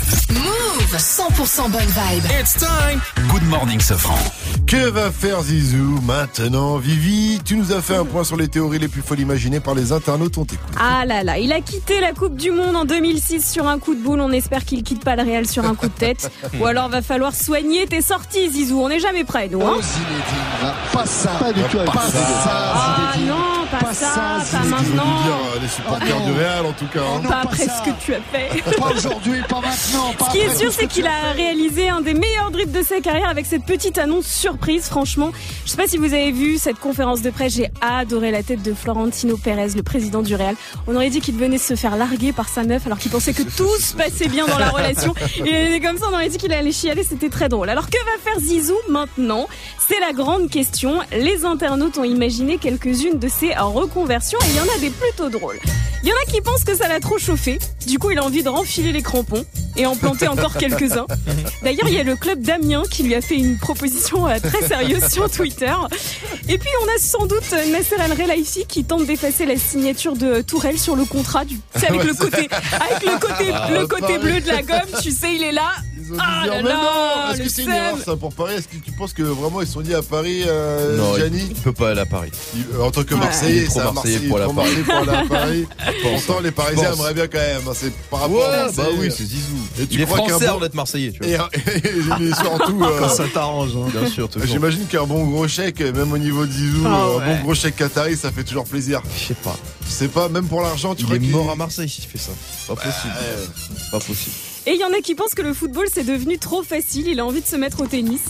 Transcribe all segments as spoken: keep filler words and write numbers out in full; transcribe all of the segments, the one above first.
Move cent pour cent bonne vibe. It's time. Good morning, Sofran. Que va faire Zizou maintenant? Vivi, tu nous as fait un point sur les théories les plus folles imaginées par les internautes, on t'écoute. Ah là là, il a quitté la Coupe du Monde en deux mille six sur un coup de boule. On espère qu'il quitte pas le Real sur un coup de tête. Ou alors va falloir soigner tes sorties, Zizou. On n'est jamais prêt, nous. Hein oh, Zinedine, pas ça, pas du tout, pas, pas ça, ça ah Zinedine. non, pas, pas ça, ça, ça maintenant. Dire, les supporters oh, du Real, en tout cas. Hein. Oh, non, pas, pas après ça. Ce que tu as fait. Pas aujourd'hui, pas maintenant. Pas ce qui est sûr, c'est qu'il a réalisé un des meilleurs dribbles de sa carrière avec cette petite annonce surprise. Franchement, je sais pas si vous avez vu cette conférence de presse. J'ai adoré la tête de Florentino Pérez, le président du Real. On aurait dit qu'il venait se faire larguer par sa meuf alors qu'il pensait que tout se passait bien dans la relation. Il est comme ça, on aurait dit qu'il allait chialer. C'était très drôle. Alors que va faire Zizou maintenant? C'est la grande question. Les internautes ont imaginé quelques-unes de ses reconversions et il y en a des plutôt drôles. Il y en a qui pensent que ça l'a trop chauffé. Du coup, il a envie de renfiler les crampons et en planter encore quelques-uns. D'ailleurs, il y a le club d'Amiens qui lui a fait une proposition très sérieuse sur Twitter. Et puis, on a sans doute Nasser Al-Khelaifi qui tente d'effacer la signature de Tourelle sur le contrat. Du, c'est avec le côté, avec le côté, ah, le côté bleu de la gomme. Tu sais, il est là. Ah là là, non, est-ce que c'est une erreur ça pour Paris? Est-ce que tu penses que vraiment ils sont liés à Paris, euh, non, Gianni? Il peut pas aller à Paris. Il, en tant que Marseillais, c'est un Marseillais pour, pour aller à Paris. Pourtant, les Parisiens aimeraient bien quand même. C'est par rapport ouais, à Marseille. Bah oui, c'est Zizou. Et tu il est crois français bon... avant d'être Marseillais. Tu vois. Et, et, et surtout, euh... quand ça t'arrange, hein, bien sûr. Toujours. J'imagine qu'un bon gros chèque, même au niveau de Zizou, oh, un ouais. bon gros chèque qatari, ça fait toujours plaisir. Je sais pas. Je sais pas, même pour l'argent, tu il crois est qu'il mort à Marseille si tu fais ça. Pas bah, possible. Euh... Pas possible. Et il y en a qui pensent que le football c'est devenu trop facile, il a envie de se mettre au tennis.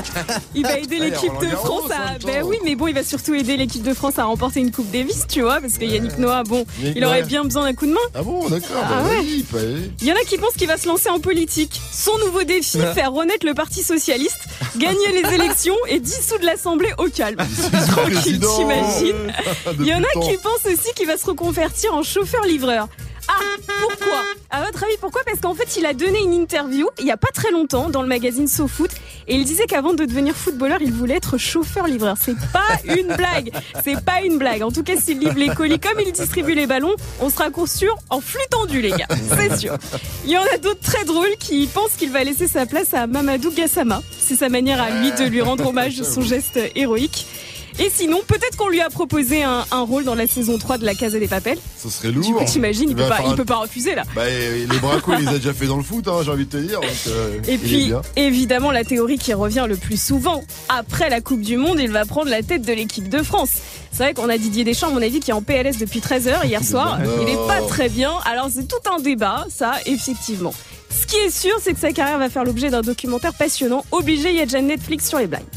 Il va aider l'équipe de France à... Ben oui, mais bon, il va surtout aider l'équipe de France à remporter une Coupe Davis, tu vois, parce que Yannick Noah, bon, il aurait bien besoin d'un coup de main. Ah bon, d'accord, ah bah ouais. oui, bah oui. Il y en a qui pensent qu'il va se lancer en politique. Son nouveau défi, faire renaître le Parti Socialiste, gagner les élections et dissoudre l'Assemblée au calme. Tranquille, t'imagines. Il y en a qui pensent aussi qu'il va se reconvertir en chauffeur-livreur. Ah, pourquoi? À votre avis, pourquoi? Parce qu'en fait, il a donné une interview il y a pas très longtemps dans le magazine SoFoot et il disait qu'avant de devenir footballeur, il voulait être chauffeur-livreur. C'est pas une blague. C'est pas une blague. En tout cas, s'il livre les colis comme il distribue les ballons, on sera court sûr en flux tendu, les gars. C'est sûr. Il y en a d'autres très drôles qui pensent qu'il va laisser sa place à Mamadou Gassama. C'est sa manière à lui de lui rendre hommage de son geste héroïque. Et sinon, peut-être qu'on lui a proposé un, un rôle dans la saison trois de La Casa des Papel. Ça serait lourd. Du coup, t'imagines, il, il peut pas, il un... peut pas refuser là. Bah, les bracos, il les a déjà fait dans le foot, hein, j'ai envie de te dire. Donc, euh, et puis, évidemment, la théorie qui revient le plus souvent, après la Coupe du Monde, il va prendre la tête de l'équipe de France. C'est vrai qu'on a Didier Deschamps, à mon avis, qui est en P L S depuis treize heures hier soir. Non. Il est pas très bien. Alors, c'est tout un débat, ça, effectivement. Ce qui est sûr, c'est que sa carrière va faire l'objet d'un documentaire passionnant. Obligé, il y a déjà Netflix sur les blagues.